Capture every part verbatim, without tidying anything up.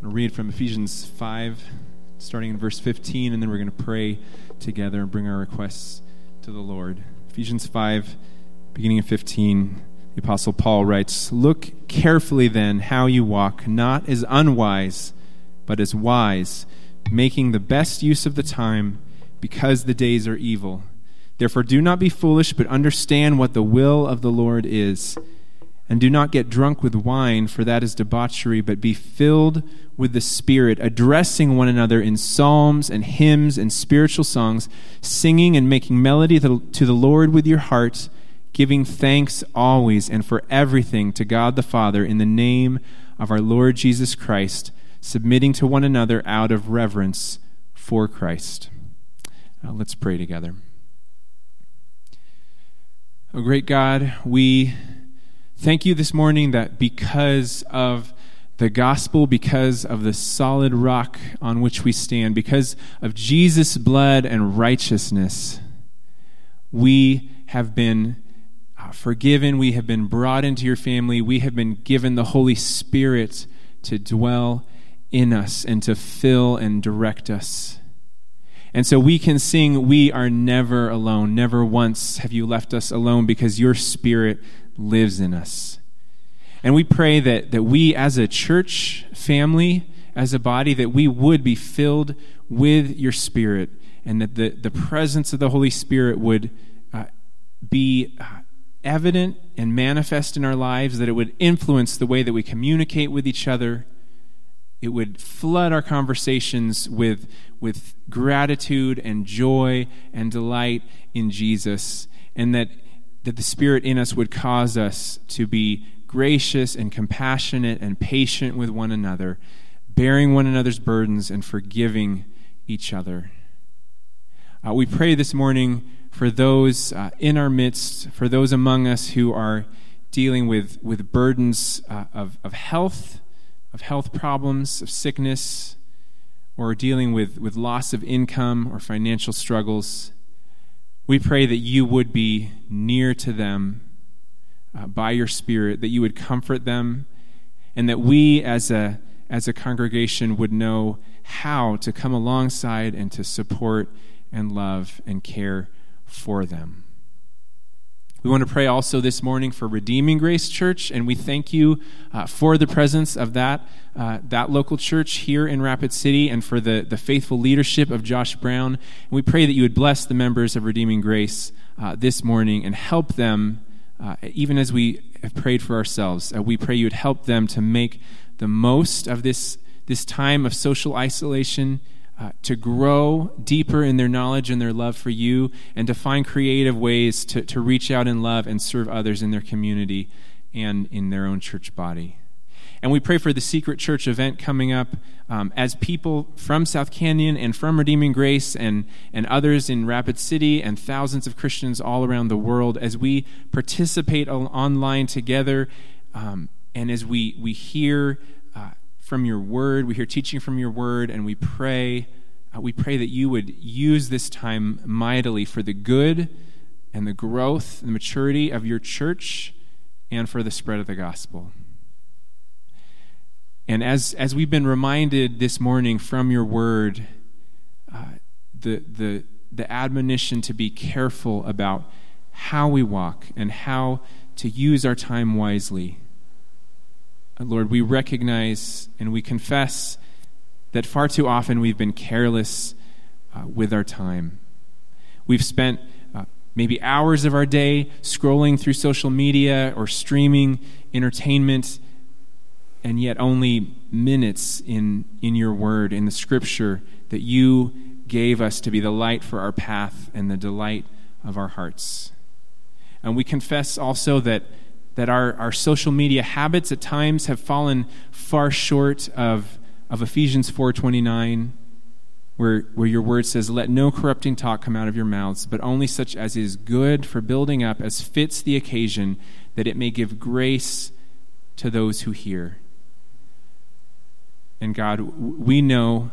going to read from Ephesians five, starting in verse fifteen, and then we're going to pray together and bring our requests to the Lord. Ephesians five, beginning of fifteen, the Apostle Paul writes, "Look carefully then how you walk, not as unwise, but as wise, making the best use of the time, because the days are evil. Therefore do not be foolish, but understand what the will of the Lord is. And do not get drunk with wine, for that is debauchery, but be filled with the Spirit, addressing one another in psalms and hymns and spiritual songs, singing and making melody to the Lord with your heart, giving thanks always and for everything to God the Father in the name of our Lord Jesus Christ, submitting to one another out of reverence for Christ." Now let's pray together. Oh, great God, we thank you this morning that because of the gospel, because of the solid rock on which we stand, because of Jesus' blood and righteousness, we have been forgiven, we have been brought into your family, we have been given the Holy Spirit to dwell in us and to fill and direct us. And so we can sing, "We are never alone. Never once have you left us alone, because your Spirit lives in us." And we pray that, that we as a church family, as a body, that we would be filled with your Spirit, and that the, the presence of the Holy Spirit would uh, be uh, evident and manifest in our lives, that it would influence the way that we communicate with each other. It would flood our conversations with, with gratitude and joy and delight in Jesus, and that, that the Spirit in us would cause us to be gracious and compassionate and patient with one another, bearing one another's burdens and forgiving each other. Uh, we pray this morning for those uh, in our midst, for those among us who are dealing with, with burdens uh, of, of health, of health problems, of sickness, or dealing with, with loss of income or financial struggles. We pray that you would be near to them uh, by your Spirit, that you would comfort them, and that we as a, as a congregation would know how to come alongside and to support and love and care for them. We want to pray also this morning for Redeeming Grace Church, and we thank you uh, for the presence of that uh, that local church here in Rapid City, and for the, the faithful leadership of Josh Brown. And we pray that you would bless the members of Redeeming Grace uh, this morning and help them, uh, even as we have prayed for ourselves. Uh, we pray you would help them to make the most of this, this time of social isolation, Uh, to grow deeper in their knowledge and their love for you, and to find creative ways to, to reach out in love and serve others in their community and in their own church body. And we pray for the Secret Church event coming up um, as people from South Canyon and from Redeeming Grace and, and others in Rapid City and thousands of Christians all around the world, as we participate online together um, and as we, we hear uh, from your word, we hear teaching from your word, and we pray, uh, we pray that you would use this time mightily for the good and the growth and maturity of your church and for the spread of the gospel. And as as we've been reminded this morning from your word, uh, the the the admonition to be careful about how we walk and how to use our time wisely. Lord, we recognize and we confess that far too often we've been careless uh, with our time. We've spent uh, maybe hours of our day scrolling through social media or streaming entertainment, and yet only minutes in, in your word, in the scripture that you gave us to be the light for our path and the delight of our hearts. And we confess also that that our, our social media habits at times have fallen far short of, of Ephesians four twenty-nine, where, where your word says, "Let no corrupting talk come out of your mouths, but only such as is good for building up, as fits the occasion, that it may give grace to those who hear." And God, we know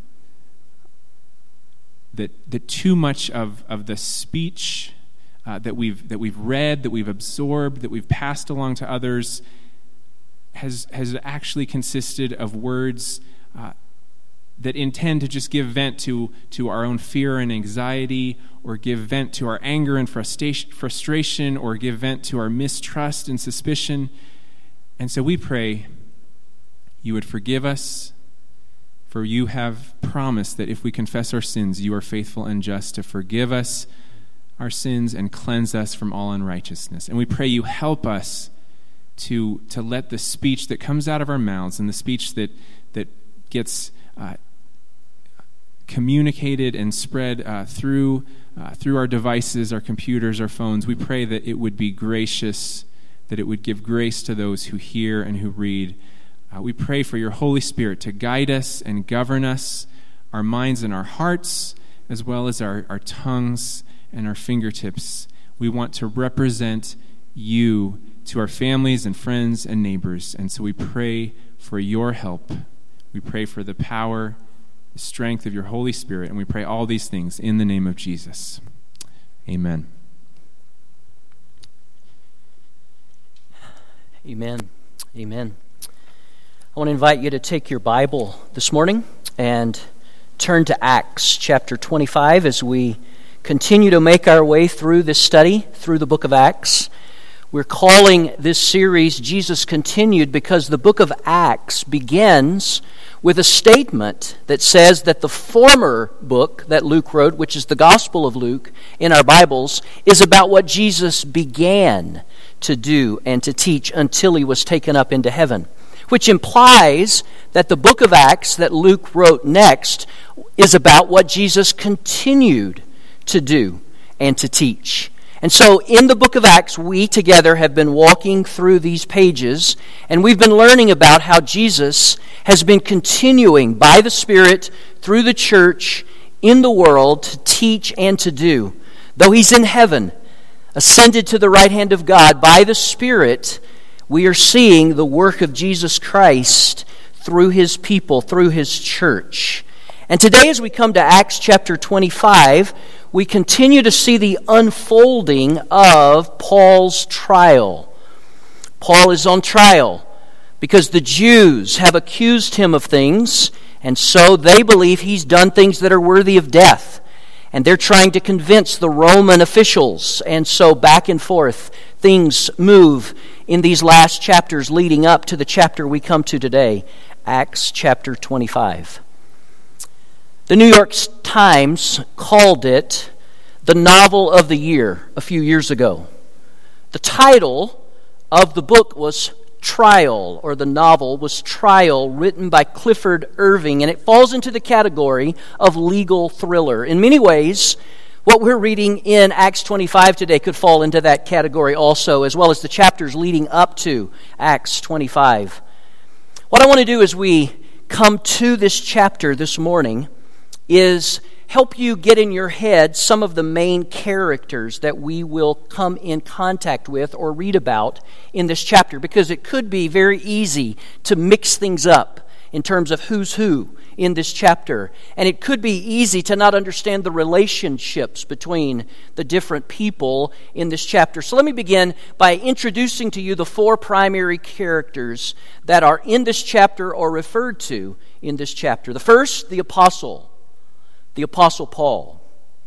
that, that too much of, of the speech Uh, that we've that we've read, that we've absorbed, that we've passed along to others, has has actually consisted of words uh, that intend to just give vent to, to our own fear and anxiety, or give vent to our anger and frustration, frustration, or give vent to our mistrust and suspicion. And so we pray you would forgive us, for you have promised that if we confess our sins, you are faithful and just to forgive us our sins and cleanse us from all unrighteousness. And we pray you help us to, to let the speech that comes out of our mouths and the speech that, that gets uh, communicated and spread uh, through uh, through our devices, our computers, our phones, we pray that it would be gracious, that it would give grace to those who hear and who read. Uh, we pray for your Holy Spirit to guide us and govern us, our minds and our hearts, as well as our, our tongues and our fingertips. We want to represent you to our families and friends and neighbors. And so we pray for your help. We pray for the power, the strength of your Holy Spirit, and we pray all these things in the name of Jesus. Amen. Amen. Amen. I want to invite you to take your Bible this morning and turn to Acts chapter twenty-five as we continue to make our way through this study, through the book of Acts. We're calling this series Jesus Continued because the book of Acts begins with a statement that says that the former book that Luke wrote, which is the Gospel of Luke in our Bibles, is about what Jesus began to do and to teach until he was taken up into heaven, which implies that the book of Acts that Luke wrote next is about what Jesus continued to do and to teach. And so in the book of Acts, we together have been walking through these pages, and we've been learning about how Jesus has been continuing by the Spirit through the church in the world to teach and to do. Though he's in heaven, ascended to the right hand of God by the Spirit, we are seeing the work of Jesus Christ through his people, through his church. And today as we come to Acts chapter twenty-five, we continue to see the unfolding of Paul's trial. Paul is on trial because the Jews have accused him of things, and so they believe he's done things that are worthy of death. And they're trying to convince the Roman officials, and so back and forth things move in these last chapters leading up to the chapter we come to today, Acts chapter twenty-five. The New York Times called it the novel of the year a few years ago. The title of the book was Trial, or the novel was Trial, written by Clifford Irving, and it falls into the category of legal thriller. In many ways, what we're reading in Acts twenty-five today could fall into that category also, as well as the chapters leading up to Acts twenty-five. What I want to do as we come to this chapter this morning is help you get in your head some of the main characters that we will come in contact with or read about in this chapter, because it could be very easy to mix things up in terms of who's who in this chapter. And it could be easy to not understand the relationships between the different people in this chapter. So let me begin by introducing to you the four primary characters that are in this chapter or referred to in this chapter. The first, the apostle. The Apostle Paul.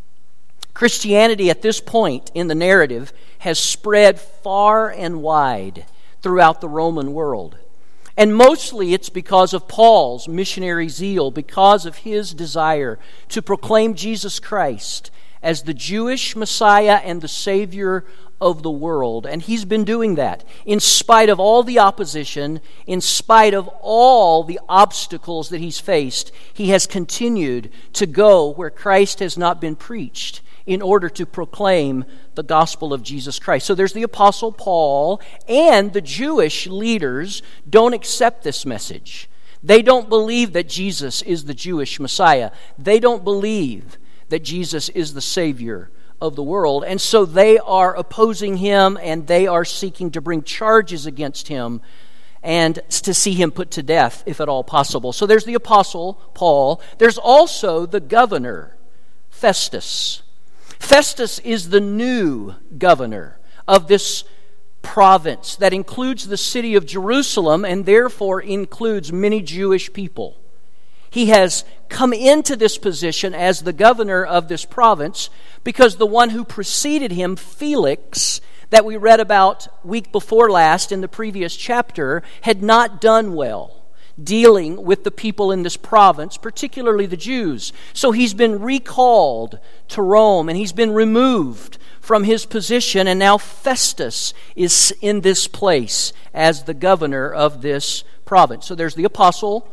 Christianity at this point in the narrative has spread far and wide throughout the Roman world. And mostly it's because of Paul's missionary zeal, because of his desire to proclaim Jesus Christ as the Jewish Messiah and the Savior of the world. And he's been doing that in spite of all the opposition, in spite of all the obstacles that he's faced. He has continued to go where Christ has not been preached in order to proclaim the gospel of Jesus Christ. So there's the Apostle Paul, and the Jewish leaders don't accept this message. They don't believe that Jesus is the Jewish Messiah. They don't believe that Jesus is the Savior of the world, and so they are opposing him, and they are seeking to bring charges against him and to see him put to death, if at all possible. So there's the Apostle Paul. There's also the governor, Festus. Festus is the new governor of this province that includes the city of Jerusalem and therefore includes many Jewish people. He has come into this position as the governor of this province because the one who preceded him, Felix, that we read about week before last in the previous chapter, had not done well dealing with the people in this province, particularly the Jews. So he's been recalled to Rome, and he's been removed from his position, and now Festus is in this place as the governor of this province. So there's the apostle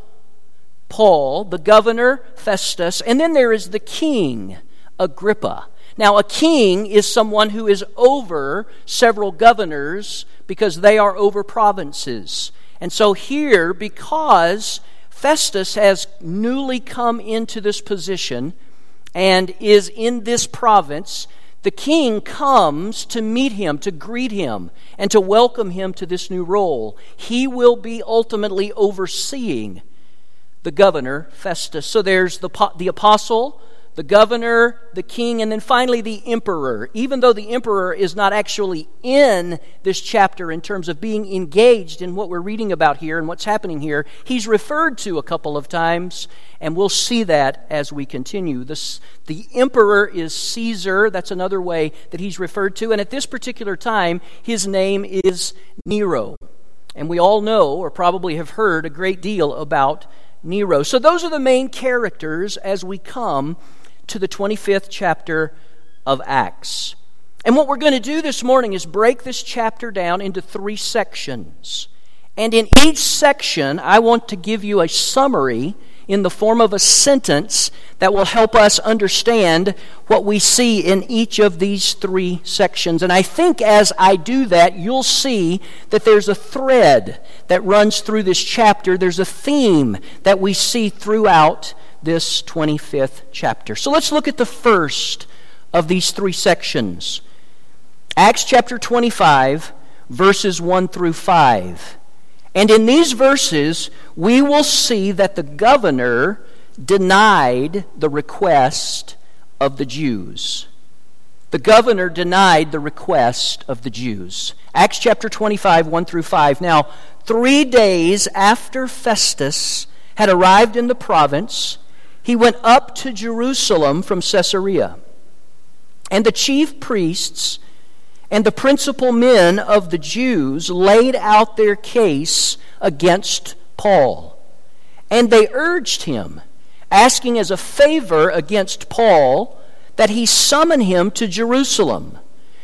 Paul, the governor Festus, and then there is the king Agrippa. Now, a king is someone who is over several governors because they are over provinces. And so here, because Festus has newly come into this position and is in this province, the king comes to meet him, to greet him, and to welcome him to this new role. He will be ultimately overseeing the governor, Festus. So there's the, the apostle, the governor, the king, and then finally the emperor. Even though the emperor is not actually in this chapter in terms of being engaged in what we're reading about here and what's happening here, he's referred to a couple of times, and we'll see that as we continue. This, the emperor is Caesar. That's another way that he's referred to. And at this particular time, his name is Nero. And we all know, or probably have heard, a great deal about Nero. So those are the main characters as we come to the twenty-fifth chapter of Acts. And what we're going to do this morning is break this chapter down into three sections. And in each section, I want to give you a summary in the form of a sentence that will help us understand what we see in each of these three sections. And I think as I do that, you'll see that there's a thread that runs through this chapter. There's a theme that we see throughout this twenty-fifth chapter. So let's look at the first of these three sections. Acts chapter twenty-five, verses one through five. And in these verses, we will see that the governor denied the request of the Jews. The governor denied the request of the Jews. Acts chapter twenty-five, one through five. Now, three days after Festus had arrived in the province, he went up to Jerusalem from Caesarea. And the chief priests and the principal men of the Jews laid out their case against Paul. And they urged him, asking as a favor against Paul that he summon him to Jerusalem,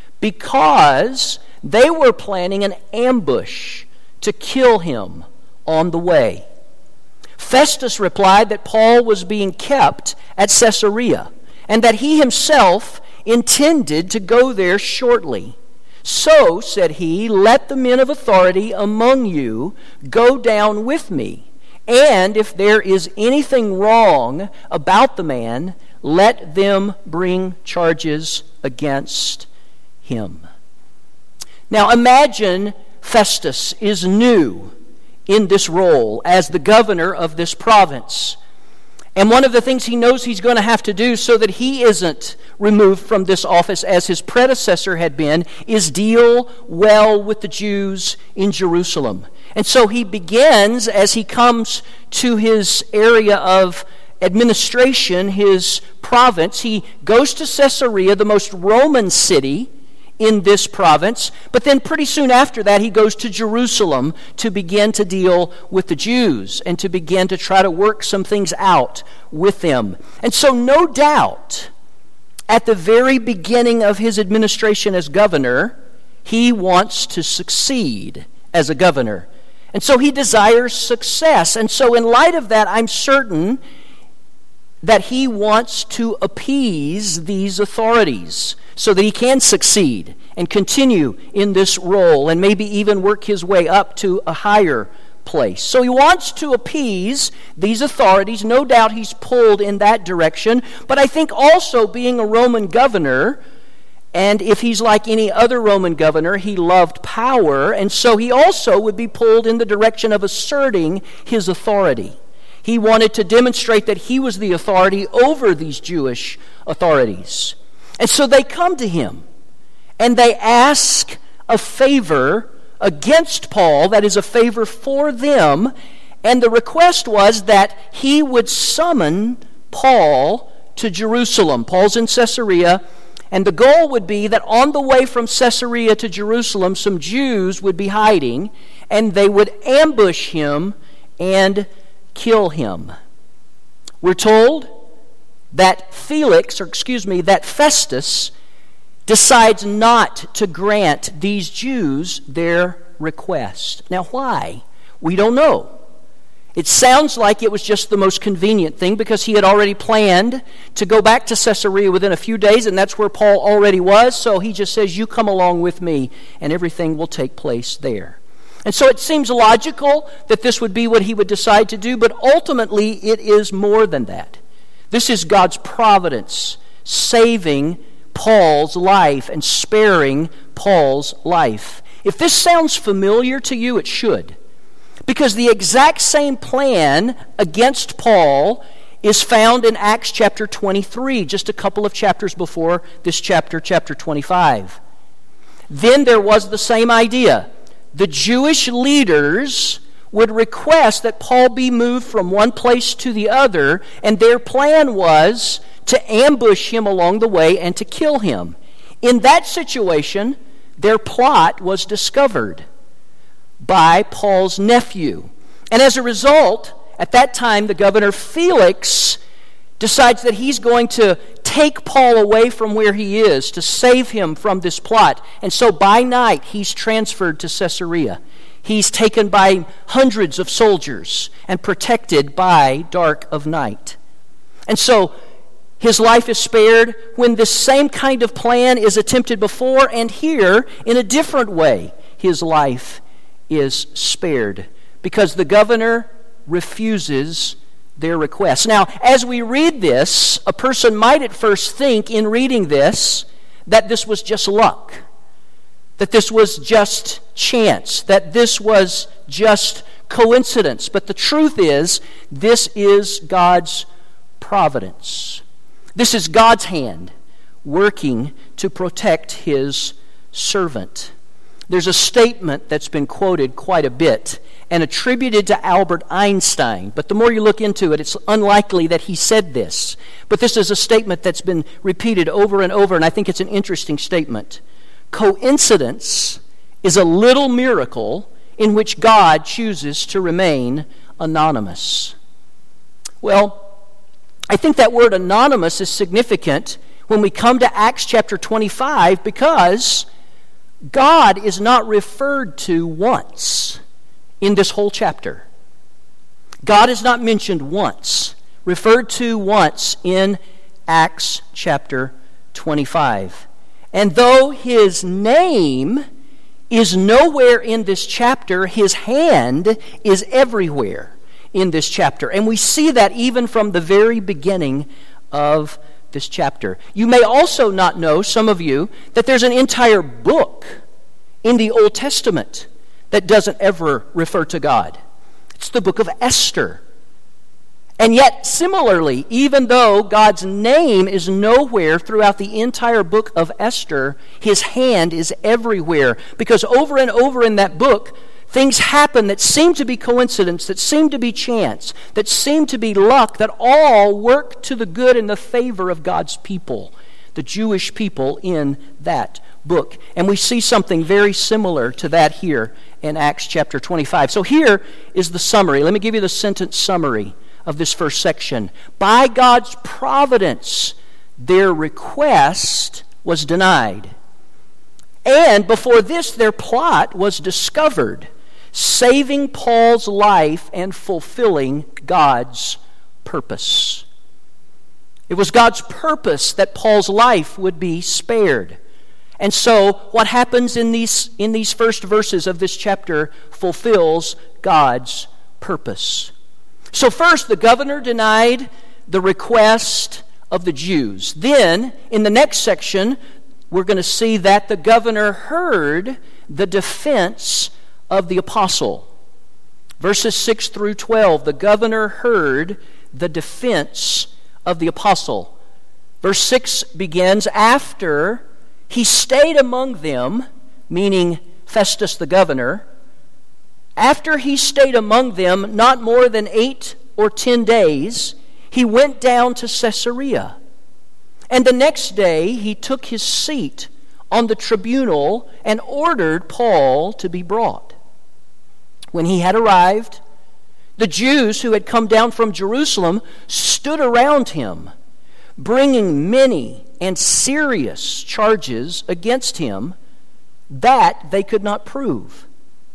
because they were planning an ambush to kill him on the way. Festus replied that Paul was being kept at Caesarea, and that he himself intended to go there shortly. So, said he, let the men of authority among you go down with me, and if there is anything wrong about the man, let them bring charges against him. Now imagine Festus is new in this role as the governor of this province. And one of the things he knows he's going to have to do so that he isn't removed from this office as his predecessor had been is deal well with the Jews in Jerusalem. And so he begins, as he comes to his area of administration, his province, he goes to Caesarea, the most Roman city in this province, but then pretty soon after that he goes to Jerusalem to begin to deal with the Jews and to begin to try to work some things out with them. And so no doubt, at the very beginning of his administration as governor, he wants to succeed as a governor. And so he desires success. And so in light of that, I'm certain that he wants to appease these authorities so that he can succeed and continue in this role and maybe even work his way up to a higher place. So he wants to appease these authorities. No doubt he's pulled in that direction. But I think also being a Roman governor, and if he's like any other Roman governor, he loved power, and so he also would be pulled in the direction of asserting his authority. He wanted to demonstrate that he was the authority over these Jewish authorities. And so they come to him and they ask a favor against Paul, that is a favor for them, And the request was that he would summon Paul to Jerusalem. Paul's in Caesarea, and the goal would be that on the way from Caesarea to Jerusalem, some Jews would be hiding, and they would ambush him and kill him. We're told that Felix, or excuse me, that Festus decides not to grant these Jews their request. Now, why? We don't know. It sounds like it was just the most convenient thing because he had already planned to go back to Caesarea within a few days, and that's where Paul already was. So he just says, you come along with me, and everything will take place there. And so it seems logical that this would be what he would decide to do, but ultimately it is more than that. This is God's providence saving Paul's life and sparing Paul's life. If this sounds familiar to you, it should. Because the exact same plan against Paul is found in Acts chapter twenty-three, just a couple of chapters before this chapter, chapter twenty-five. Then there was the same idea. The Jewish leaders would request that Paul be moved from one place to the other, and their plan was to ambush him along the way and to kill him. In that situation, their plot was discovered by Paul's nephew. And as a result, at that time, the governor Felix decides that he's going to take Paul away from where he is to save him from this plot. And so by night, he's transferred to Caesarea. He's taken by hundreds of soldiers and protected by dark of night. And so his life is spared when this same kind of plan is attempted before, and here, in a different way, his life is spared because the governor refuses their request. Now, as we read this, a person might at first think in reading this that this was just luck, that this was just chance, that this was just coincidence. But the truth is, this is God's providence. This is God's hand working to protect His servant. There's a statement that's been quoted quite a bit and attributed to Albert Einstein. But the more you look into it, it's unlikely that he said this. But this is a statement that's been repeated over and over, and I think it's an interesting statement. Coincidence is a little miracle in which God chooses to remain anonymous. Well, I think that word anonymous is significant when we come to Acts chapter twenty-five because God is not referred to once in this whole chapter. God is not mentioned once, referred to once in Acts chapter twenty-five. And though His name is nowhere in this chapter, His hand is everywhere in this chapter. And we see that even from the very beginning of this chapter. You may also not know, some of you, that there's an entire book in the Old Testament that doesn't ever refer to God. It's the book of Esther. And yet, similarly, even though God's name is nowhere throughout the entire book of Esther, His hand is everywhere. Because over and over in that book, things happen that seem to be coincidence, that seem to be chance, that seem to be luck, that all work to the good and the favor of God's people, the Jewish people in that book. And we see something very similar to that here in Acts chapter twenty-five. So here is the summary. Let me give you the sentence summary of this first section. By God's providence, their request was denied. And before this, their plot was discovered, saving Paul's life and fulfilling God's purpose. It was God's purpose that Paul's life would be spared. And so what happens in these, in these first verses of this chapter fulfills God's purpose. So first, the governor denied the request of the Jews. Then, in the next section, we're going to see that the governor heard the defense of the apostle. Verses six through twelve, the governor heard the defense of the apostle. Verse six begins, after he stayed among them, meaning Festus the governor, After he stayed among them not more than eight or ten days, he went down to Caesarea. And the next day he took his seat on the tribunal and ordered Paul to be brought. When he had arrived, the Jews who had come down from Jerusalem stood around him, bringing many and serious charges against him that they could not prove.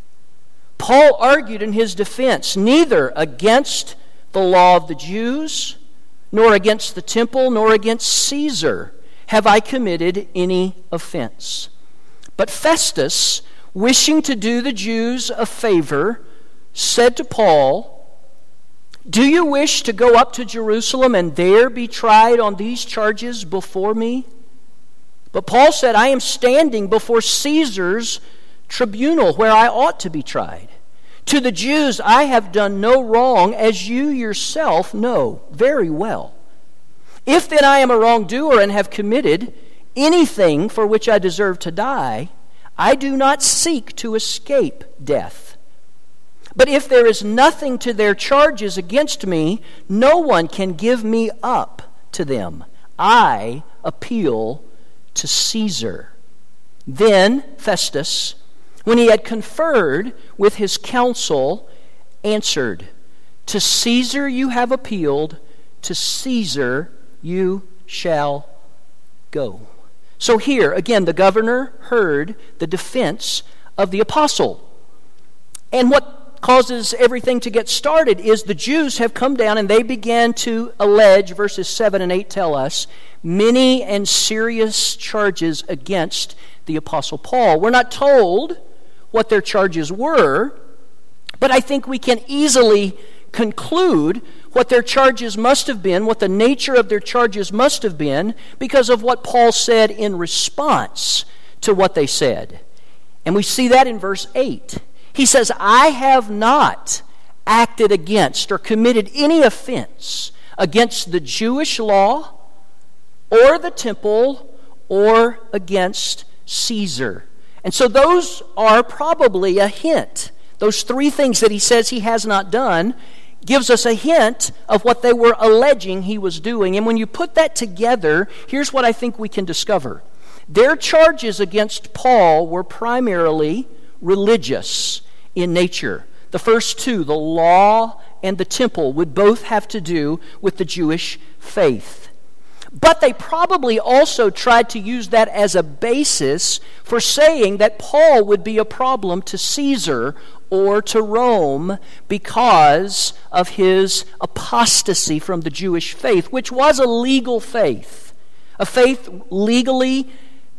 Paul argued in his defense, neither against the law of the Jews, nor against the temple, nor against Caesar have I committed any offense. But Festus, wishing to do the Jews a favor, said to Paul, "Do you wish to go up to Jerusalem and there be tried on these charges before me?" But Paul said, "I am standing before Caesar's tribunal where I ought to be tried. To the Jews I have done no wrong, as you yourself know very well. If then I am a wrongdoer and have committed anything for which I deserve to die, I do not seek to escape death. But if there is nothing to their charges against me, no one can give me up to them. I appeal to Caesar." Then Festus, when he had conferred with his council, answered, "To Caesar you have appealed, to Caesar you shall go." So here, again, the governor heard the defense of the apostle. And what causes everything to get started is the Jews have come down and they began to allege, verses seven and eight tell us, many and serious charges against the apostle Paul. We're not told what their charges were, but I think we can easily conclude what their charges must have been, what the nature of their charges must have been, because of what Paul said in response to what they said. And we see that in verse eight. He says, "I have not acted against or committed any offense against the Jewish law or the temple or against Caesar." And so those are probably a hint. Those three things that he says he has not done gives us a hint of what they were alleging he was doing. And when you put that together, here's what I think we can discover. Their charges against Paul were primarily religious in nature. The first two, the law and the temple, would both have to do with the Jewish faith. But they probably also tried to use that as a basis for saying that Paul would be a problem to Caesar or to Rome because of his apostasy from the Jewish faith, which was a legal faith, a faith legally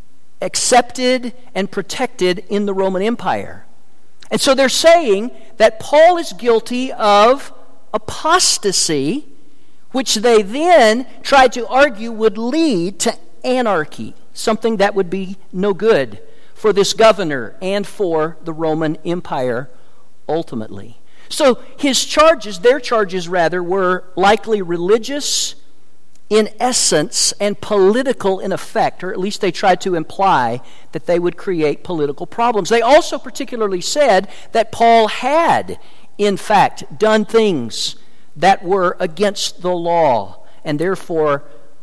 accepted and protected in the Roman Empire. And so they're saying that Paul is guilty of apostasy, which they then tried to argue would lead to anarchy, something that would be no good for this governor and for the Roman Empire ultimately. So his charges, their charges rather, were likely religious in essence and political in effect, or at least they tried to imply that they would create political problems. They also particularly said that Paul had, in fact, done things that were against the law and therefore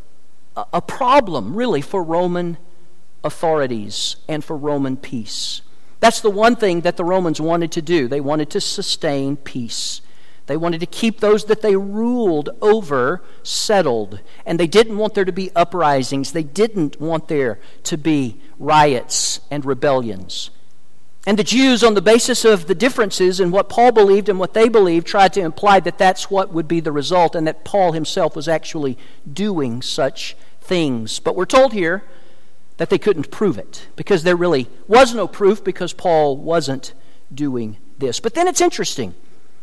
a problem really for Roman authorities and for Roman peace. That's the one thing that the Romans wanted to do. They wanted to sustain peace. They wanted to keep those that they ruled over settled. And they didn't want there to be uprisings. They didn't want there to be riots and rebellions. And the Jews, on the basis of the differences in what Paul believed and what they believed, tried to imply that that's what would be the result and that Paul himself was actually doing such things. But we're told here that they couldn't prove it because there really was no proof because Paul wasn't doing this. But then it's interesting.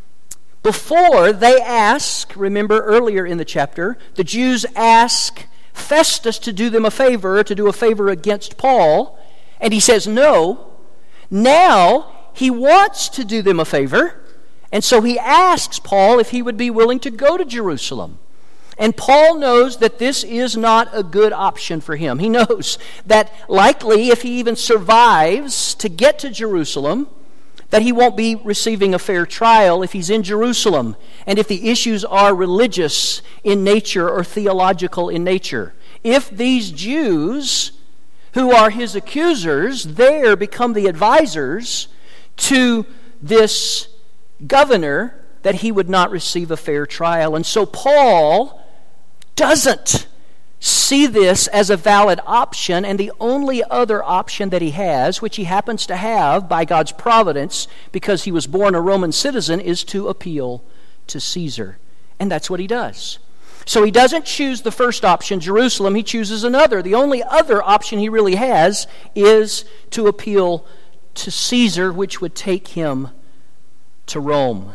Before they ask, remember earlier in the chapter, the Jews ask Festus to do them a favor, to do a favor against Paul, and he says no. Now he wants to do them a favor, and so he asks Paul if he would be willing to go to Jerusalem. And Paul knows that this is not a good option for him. He knows that likely if he even survives to get to Jerusalem, that he won't be receiving a fair trial if he's in Jerusalem and if the issues are religious in nature or theological in nature. If these Jews who are his accusers there become the advisors to this governor, that he would not receive a fair trial. And so Paul doesn't see this as a valid option, and the only other option that he has, which he happens to have by God's providence because he was born a Roman citizen, is to appeal to Caesar. And that's what he does. So he doesn't choose the first option, Jerusalem, he chooses another. The only other option he really has is to appeal to Caesar, which would take him to Rome.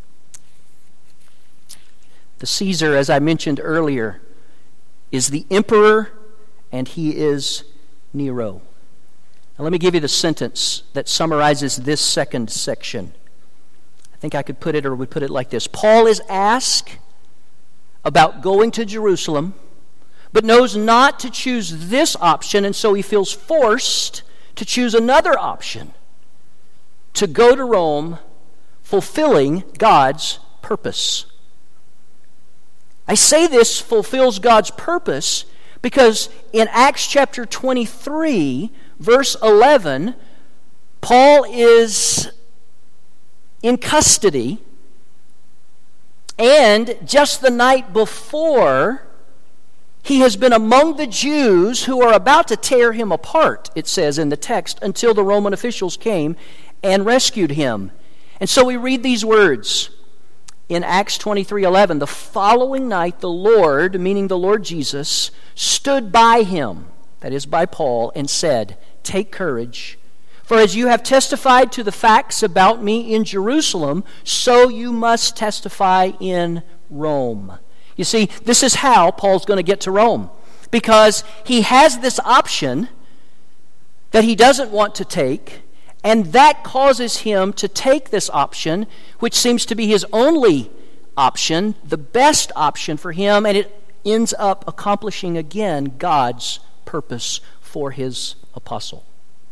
The Caesar, as I mentioned earlier, is the emperor, and he is Nero. Now let me give you the sentence that summarizes this second section. I think I could put it or would put it like this. Paul is asked about going to Jerusalem, but knows not to choose this option, and so he feels forced to choose another option, to go to Rome, fulfilling God's purpose. I say this fulfills God's purpose because in Acts chapter twenty-three, verse eleven, Paul is in custody, and just the night before, he has been among the Jews who are about to tear him apart, it says in the text, until the Roman officials came and rescued him. And so we read these words in Acts twenty-three eleven. The following night, the Lord, meaning the Lord Jesus, stood by him, that is by Paul, and said, "Take courage, for as you have testified to the facts about me in Jerusalem, so you must testify in Rome." You see, this is how Paul's going to get to Rome, because he has this option that he doesn't want to take, and that causes him to take this option, which seems to be his only option, the best option for him, and it ends up accomplishing again God's purpose for his apostle.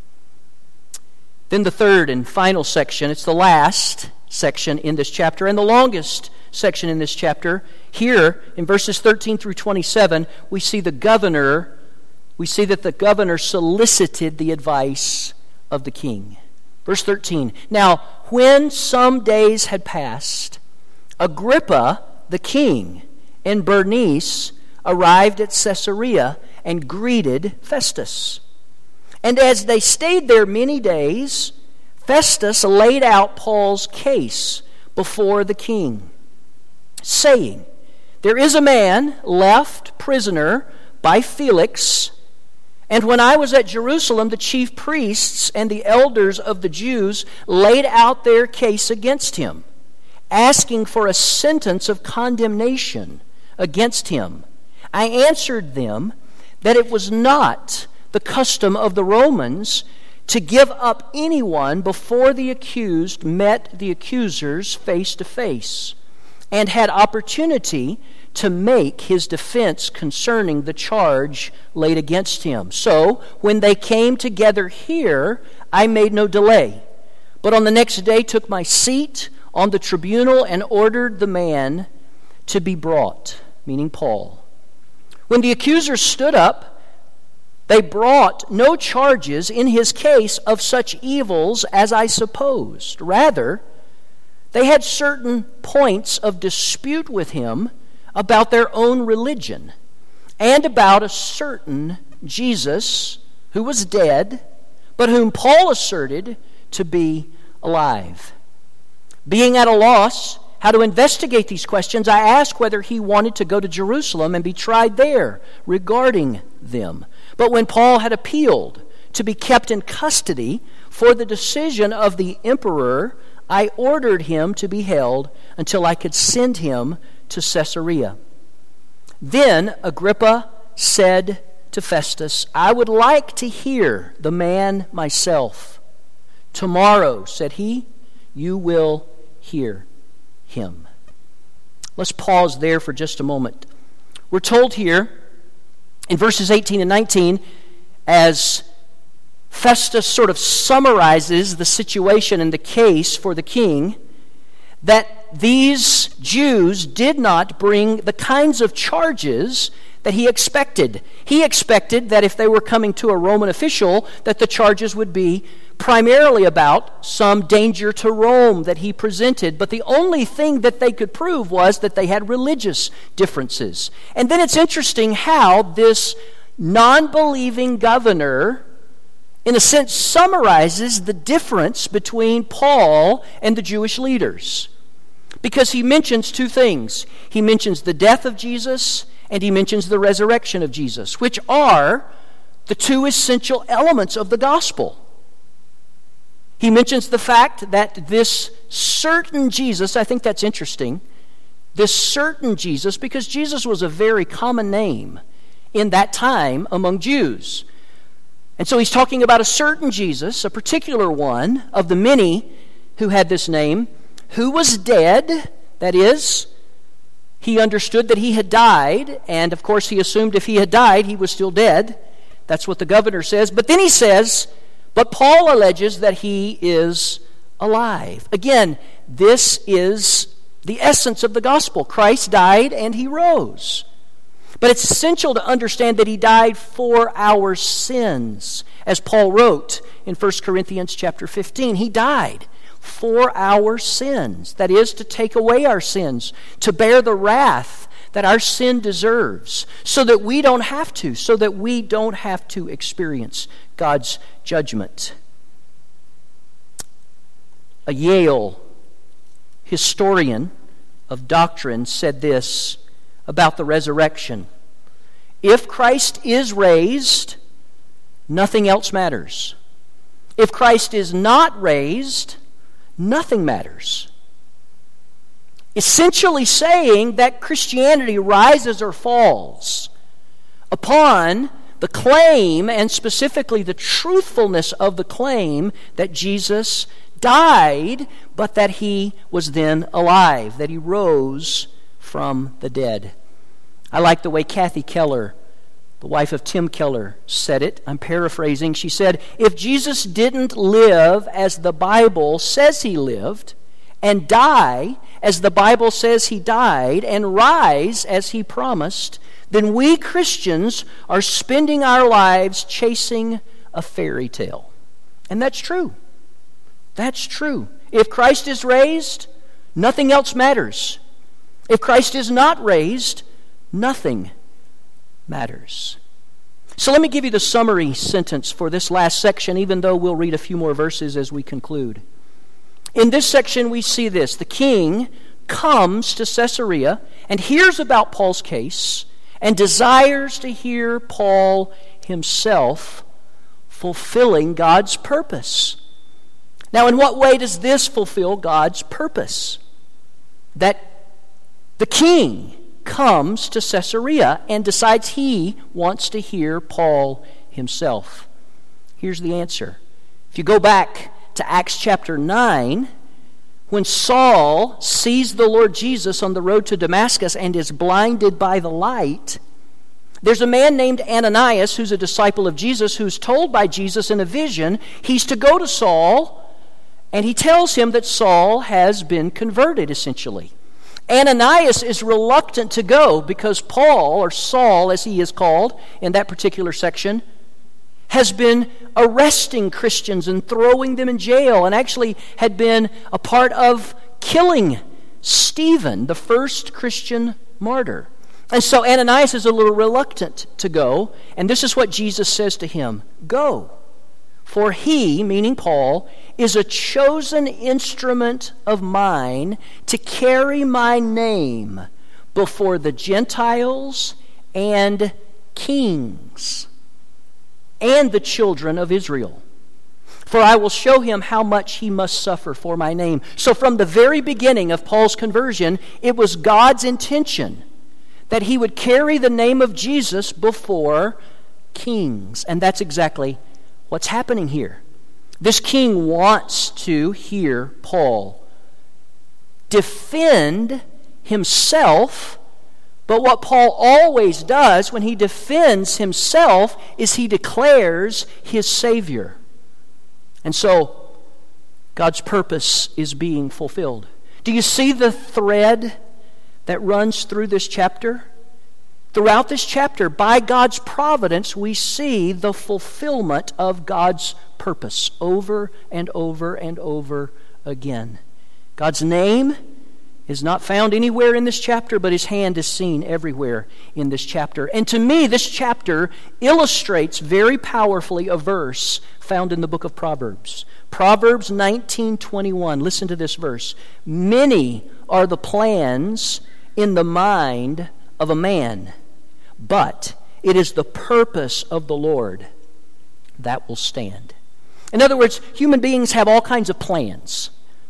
Then the third and final section, it's the last section in this chapter, and the longest section in this chapter. Here, in verses thirteen through twenty-seven, we see the governor, we see that the governor solicited the advice of the king. Verse thirteen, "Now, when some days had passed, Agrippa the king and Bernice arrived at Caesarea and greeted Festus. And as they stayed there many days, Festus laid out Paul's case before the king, saying, 'There is a man left prisoner by Felix, and when I was at Jerusalem, the chief priests and the elders of the Jews laid out their case against him, asking for a sentence of condemnation against him. I answered them that it was not the custom of the Romans to give up anyone before the accused met the accusers face to face and had opportunity to make his defense concerning the charge laid against him. So, when they came together here, I made no delay, but on the next day took my seat on the tribunal and ordered the man to be brought,'" meaning Paul. "When the accusers stood up, they brought no charges in his case of such evils as I supposed. Rather, they had certain points of dispute with him about their own religion and about a certain Jesus who was dead, but whom Paul asserted to be alive. Being at a loss how to investigate these questions, I asked whether he wanted to go to Jerusalem and be tried there regarding them. But when Paul had appealed to be kept in custody for the decision of the emperor, I ordered him to be held until I could send him to Caesarea. Then Agrippa said to Festus, 'I would like to hear the man myself.' 'Tomorrow,' said he, 'you will hear him.'" Let's pause there for just a moment. We're told here in verses eighteen and nineteen, as Festus sort of summarizes the situation and the case for the king, that these Jews did not bring the kinds of charges that he expected. He expected that if they were coming to a Roman official, that the charges would be primarily about some danger to Rome that he presented. But the only thing that they could prove was that they had religious differences. And then it's interesting how this non-believing governor, in a sense, summarizes the difference between Paul and the Jewish leaders. Because he mentions two things. He mentions the death of Jesus, and he mentions the resurrection of Jesus, which are the two essential elements of the gospel. He mentions the fact that this certain Jesus, I think that's interesting, this certain Jesus, because Jesus was a very common name in that time among Jews. And so he's talking about a certain Jesus, a particular one of the many who had this name, who was dead. That is, he understood that he had died, and of course he assumed if he had died, he was still dead. That's what the governor says. But then he says, but Paul alleges that he is alive. Again, this is the essence of the gospel. Christ died and he rose. But it's essential to understand that he died for our sins. As Paul wrote in First Corinthians chapter fifteen, he died for our sins. That is, to take away our sins, to bear the wrath that our sin deserves, so that we don't have to, so that we don't have to experience God's judgment. A Yale historian of doctrine said this about the resurrection: if Christ is raised, nothing else matters. If Christ is not raised, nothing matters. Essentially saying that Christianity rises or falls upon the claim, and specifically the truthfulness of the claim, that Jesus died, but that he was then alive, that he rose from the dead. I like the way Kathy Keller, the wife of Tim Keller, said it. I'm paraphrasing. She said, if Jesus didn't live as the Bible says he lived, and die as the Bible says he died, and rise as he promised, then we Christians are spending our lives chasing a fairy tale. And that's true. That's true. If Christ is raised, nothing else matters. If Christ is not raised, nothing matters. So let me give you the summary sentence for this last section, even though we'll read a few more verses as we conclude. In this section we see this: the king comes to Caesarea and hears about Paul's case and desires to hear Paul himself fulfilling God's purpose. Now, in what way does this fulfill God's purpose? That the king comes to Caesarea and decides he wants to hear Paul himself. Here's the answer. If you go back to Acts chapter nine, when Saul sees the Lord Jesus on the road to Damascus and is blinded by the light, there's a man named Ananias who's a disciple of Jesus, who's told by Jesus in a vision he's to go to Saul, and he tells him that Saul has been converted, essentially. Ananias is reluctant to go because Paul, or Saul as he is called in that particular section, has been arresting Christians and throwing them in jail, and actually had been a part of killing Stephen, the first Christian martyr. And so Ananias is a little reluctant to go, and this is what Jesus says to him: go, for he, meaning Paul, is a chosen instrument of mine to carry my name before the Gentiles and kings and the children of Israel. For I will show him how much he must suffer for my name. So from the very beginning of Paul's conversion, it was God's intention that he would carry the name of Jesus before kings. And that's exactly what's happening here. This king wants to hear Paul defend himself, but what Paul always does when he defends himself is he declares his Savior. And so, God's purpose is being fulfilled. Do you see the thread that runs through this chapter? Throughout this chapter, by God's providence, we see the fulfillment of God's purpose over and over and over again. God's name is not found anywhere in this chapter, but His hand is seen everywhere in this chapter. And to me, this chapter illustrates very powerfully a verse found in the book of Proverbs. Proverbs nineteen twenty-one. Listen to this verse. Many are the plans in the mind of a man, but it is the purpose of the Lord that will stand. In other words, human beings have all kinds of plans.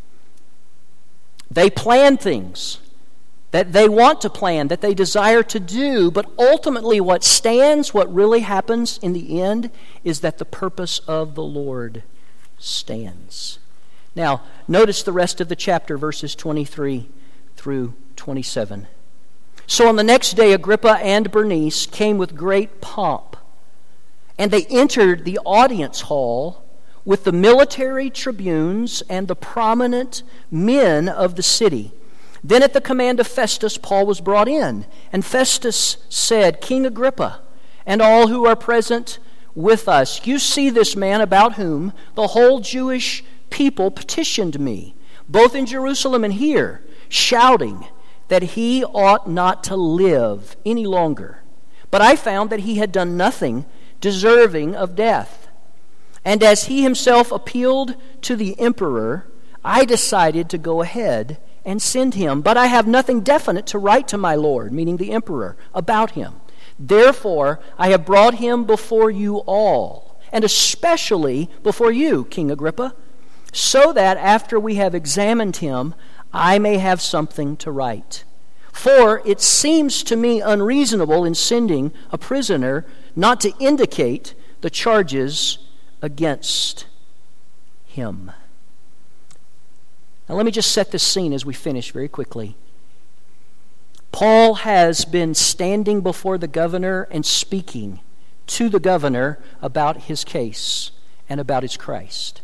They plan things that they want to plan, that they desire to do, but ultimately what stands, what really happens in the end, is that the purpose of the Lord stands. Now, notice the rest of the chapter, verses twenty-three through twenty-seven. So on the next day, Agrippa and Bernice came with great pomp, and they entered the audience hall with the military tribunes and the prominent men of the city. Then at the command of Festus, Paul was brought in. And Festus said, King Agrippa, and all who are present with us, you see this man about whom the whole Jewish people petitioned me, both in Jerusalem and here, shouting that he ought not to live any longer. But I found that he had done nothing deserving of death. And as he himself appealed to the emperor, I decided to go ahead and send him. But I have nothing definite to write to my lord, meaning the emperor, about him. Therefore, I have brought him before you all, and especially before you, King Agrippa, so that after we have examined him, I may have something to write. For it seems to me unreasonable in sending a prisoner not to indicate the charges against him. Now let me just set this scene as we finish very quickly. Paul has been standing before the governor and speaking to the governor about his case and about his Christ.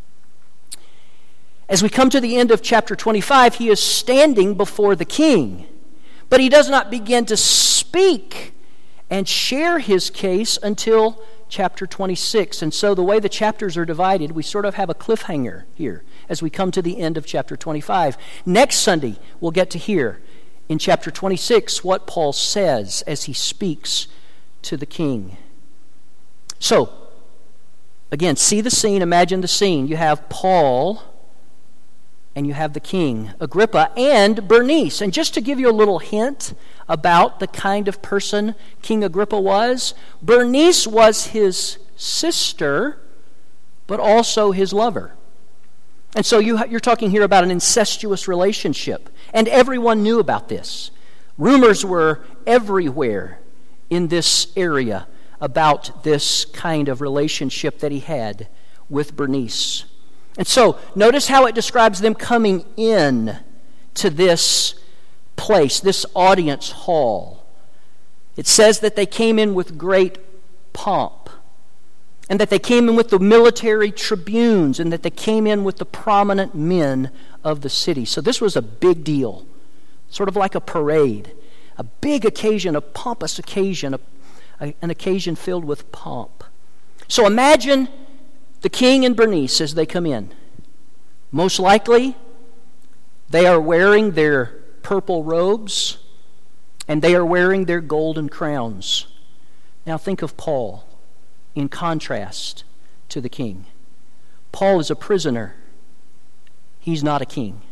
As we come to the end of chapter twenty-five, he is standing before the king, but he does not begin to speak and share his case until chapter twenty-six. And so the way the chapters are divided, we sort of have a cliffhanger here as we come to the end of chapter twenty-five. Next Sunday, we'll get to hear in chapter twenty-six what Paul says as he speaks to the king. So, again, see the scene, imagine the scene. You have Paul and you have the king, Agrippa, and Bernice. And just to give you a little hint about the kind of person King Agrippa was, Bernice was his sister, but also his lover. And so you, you're talking here about an incestuous relationship. And everyone knew about this. Rumors were everywhere in this area about this kind of relationship that he had with Bernice. And so, notice how it describes them coming in to this place, this audience hall. It says that they came in with great pomp, and that they came in with the military tribunes, and that they came in with the prominent men of the city. So this was a big deal, sort of like a parade, a big occasion, a pompous occasion, a, a, an occasion filled with pomp. So imagine the king and Bernice as they come in. Most likely, they are wearing their purple robes and they are wearing their golden crowns. Now think of Paul in contrast to the king. Paul is a prisoner. He's not a king.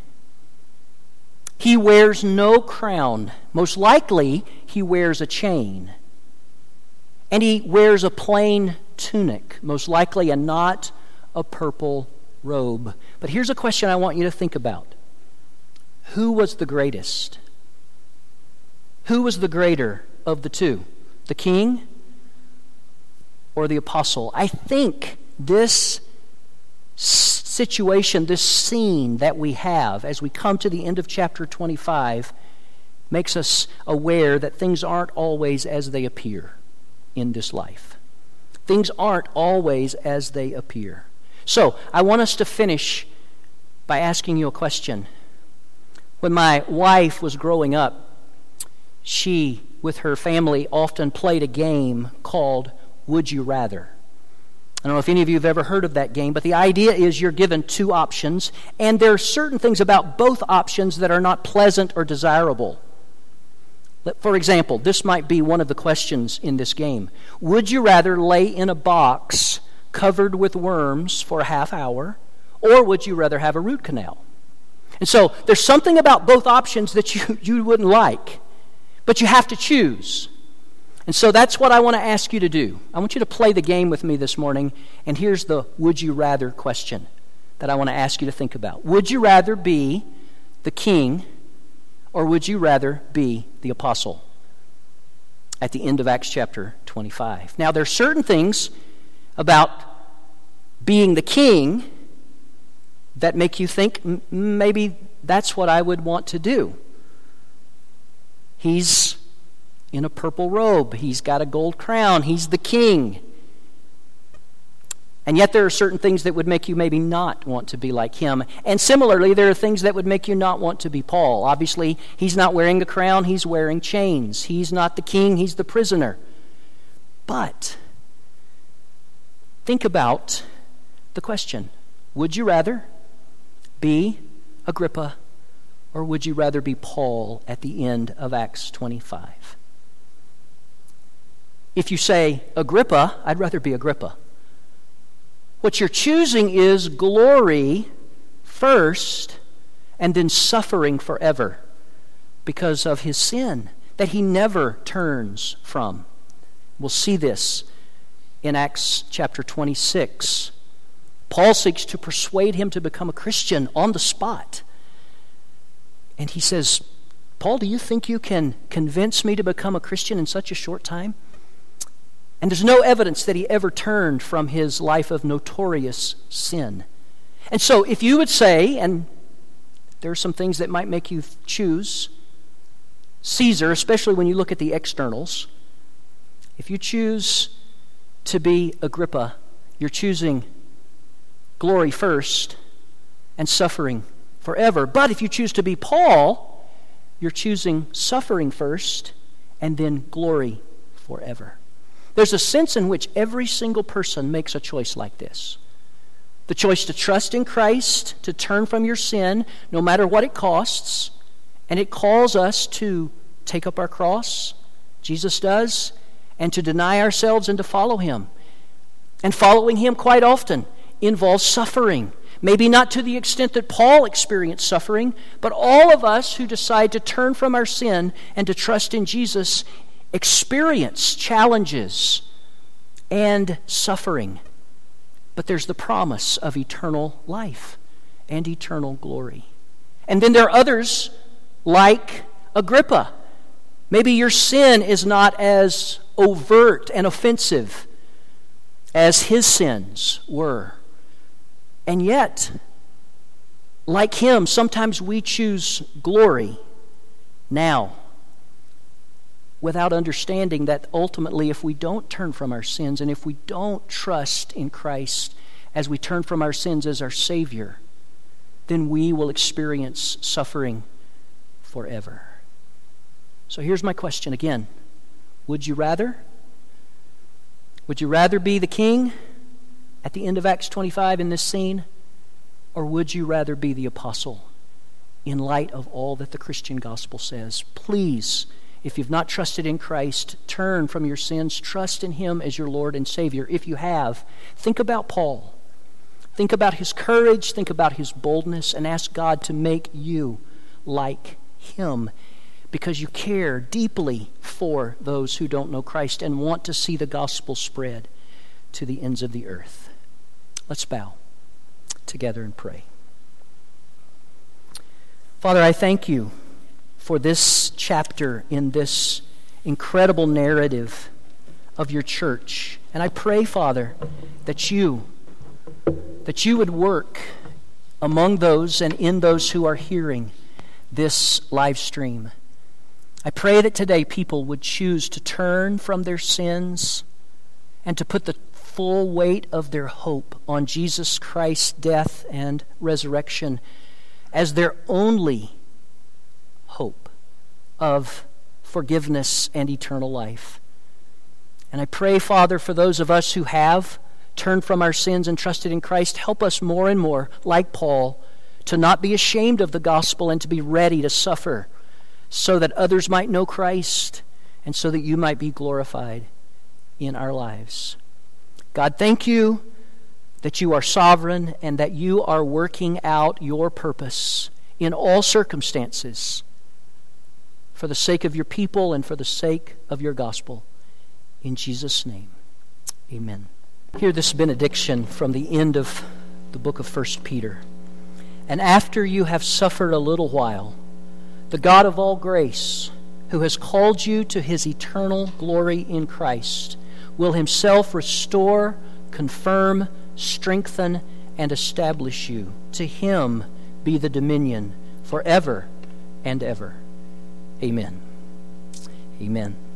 He wears no crown. Most likely, he wears a chain. And he wears a plain tunic, most likely, and not a purple robe. But here's a question I want you to think about. Who was the greatest? Who was the greater of the two? The king or the apostle? I think this situation, this scene that we have as we come to the end of chapter twenty-five makes us aware that things aren't always as they appear in this life. Things aren't always as they appear. So, I want us to finish by asking you a question. When my wife was growing up, she, with her family, often played a game called Would You Rather? I don't know if any of you have ever heard of that game, but the idea is you're given two options, and there are certain things about both options that are not pleasant or desirable. For example, this might be one of the questions in this game. Would you rather lay in a box covered with worms for a half hour, or would you rather have a root canal? And so there's something about both options that you, you wouldn't like, but you have to choose. And so that's what I want to ask you to do. I want you to play the game with me this morning, and here's the would you rather question that I want to ask you to think about. Would you rather be the king, or would you rather be the apostle? At the end of Acts chapter twenty-five. Now, there are certain things about being the king that make you think m- maybe that's what I would want to do. He's in a purple robe. He's got a gold crown. He's the king. And yet there are certain things that would make you maybe not want to be like him. And similarly, there are things that would make you not want to be Paul. Obviously, he's not wearing a crown. He's wearing chains. He's not the king. He's the prisoner. But think about the question. Would you rather be Agrippa, or would you rather be Paul at the end of Acts twenty-five? If you say Agrippa, I'd rather be Agrippa. What you're choosing is glory first and then suffering forever because of his sin that he never turns from. We'll see this in Acts chapter twenty-six. Paul seeks to persuade him to become a Christian on the spot. And he says, Paul, do you think you can convince me to become a Christian in such a short time? And there's no evidence that he ever turned from his life of notorious sin. And so if you would say, and there are some things that might make you choose Caesar, especially when you look at the externals, if you choose to be Agrippa, you're choosing glory first and suffering forever. But if you choose to be Paul, you're choosing suffering first and then glory forever. There's a sense in which every single person makes a choice like this. The choice to trust in Christ, to turn from your sin, no matter what it costs. And it calls us to take up our cross, Jesus does, and to deny ourselves and to follow him. And following him quite often involves suffering. Maybe not to the extent that Paul experienced suffering, but all of us who decide to turn from our sin and to trust in Jesus experience challenges and suffering. But there's the promise of eternal life and eternal glory. And then there are others like Agrippa. Maybe your sin is not as overt and offensive as his sins were. And yet, like him, sometimes we choose glory now, without understanding that ultimately if we don't turn from our sins and if we don't trust in Christ as we turn from our sins as our Savior, then we will experience suffering forever. So here's my question again. Would you rather? Would you rather be the king at the end of Acts twenty-five in this scene? Or would you rather be the apostle in light of all that the Christian gospel says? Please, if you've not trusted in Christ, turn from your sins, trust in him as your Lord and Savior. If you have, think about Paul. Think about his courage, think about his boldness, and ask God to make you like him, because you care deeply for those who don't know Christ and want to see the gospel spread to the ends of the earth. Let's bow together and pray. Father, I thank you for this chapter in this incredible narrative of your church. And I pray, Father, that you, that you would work among those and in those who are hearing this live stream. I pray that today people would choose to turn from their sins and to put the full weight of their hope on Jesus Christ's death and resurrection as their only hope of forgiveness and eternal life. And I pray, Father, for those of us who have turned from our sins and trusted in Christ, help us more and more, like Paul, to not be ashamed of the gospel and to be ready to suffer so that others might know Christ and so that you might be glorified in our lives. God, thank you that you are sovereign and that you are working out your purpose in all circumstances for the sake of your people and for the sake of your gospel. In Jesus' name, amen. Hear this benediction from the end of the book of First Peter. And after you have suffered a little while, the God of all grace, who has called you to his eternal glory in Christ, will himself restore, confirm, strengthen, and establish you. To him be the dominion forever and ever. Amen. Amen.